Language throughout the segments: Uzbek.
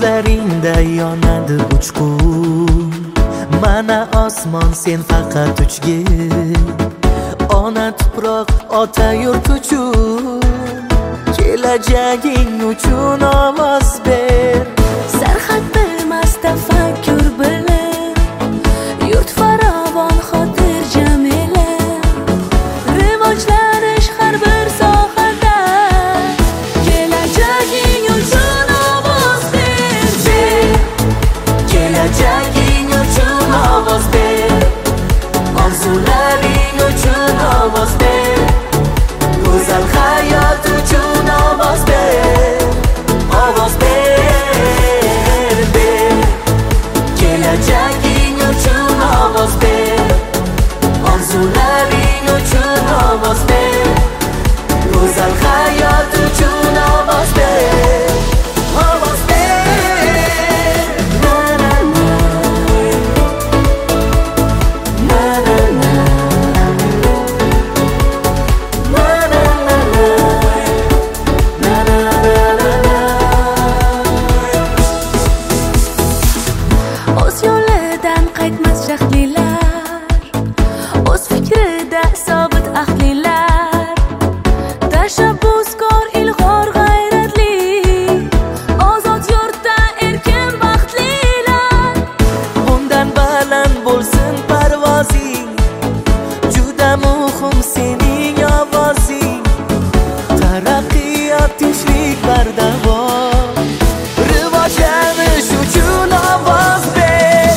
ko'zlaringda yonadi uchqun. Mana osmon sen faqat uchgin. Ona tuproq ota yurt uchun, kelajaging uchun ovoz ber. Sarhad bilmas tafakkur bilan, yurt farovon xotirjam ila. Rivojlanish har bir sohada, kelajaging uchun ovoz ber. Kelajaging uchun ovoz ber. Orzularing uchun ovoz ber. Go'zal hayot uchun ovoz ber. Ovoz ber, ber. Kelajaging uchun ovoz ber. Orzularing uchun ovoz ber. Go'zal hayot uchun ovoz ber. Ovoz ber. Na na na. Na na na. Na na na na. Na na na na. O'z yo'lidan qaytmas jahllilar, o'z fikrida sobit ahlilar. Tashabbuskor, ilg'or, g'ayratli, ozod yurtda erkin baxtlilar. Bundan baland bo'lsin parvozing, juda muhim sening ovozing. Taraqqiyot, tinchlik, bardavom, rivojlanish uchun ovoz ber.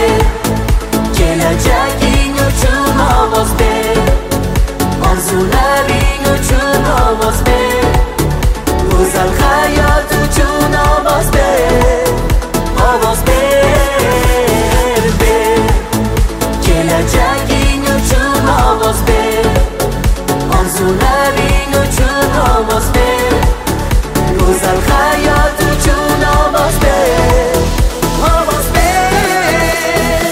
Kelajaging uchun ovoz ber. Orzularing uchun ovoz ber. Go'zal hayot uchun ovoz ber. Ovoz ber, ber. Kelajaging uchun ovoz ber. Orzularing uchun ovoz ber. Go'zal hayot uchun ovoz ber. Ovoz ber.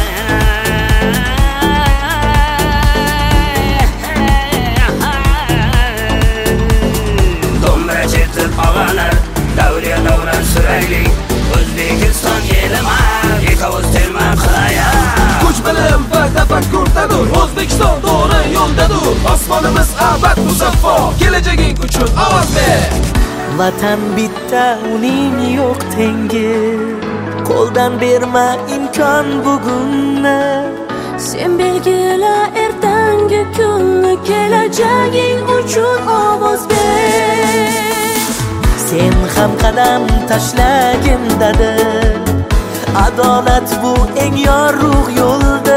Do'mbira chertib og'anar, davron suraylik. O'zbekiston elimar, ekovoz terma qilayar. Kuch bilim va tafakkurdadur, O'zbekiston to'g'ri yo'ldadur. Osmonimiz abad musaffo, kelajaging uchun ovoz ber. Vatan bitta, uning yo'q tengi. Qo'ldan berma imkon bugunni. Sen belgila ertangi kunni, kelajaging uchun ovoz ber. Sen ham qadam tashlagin dedi. Adolat bu eng yorug' yo'lda.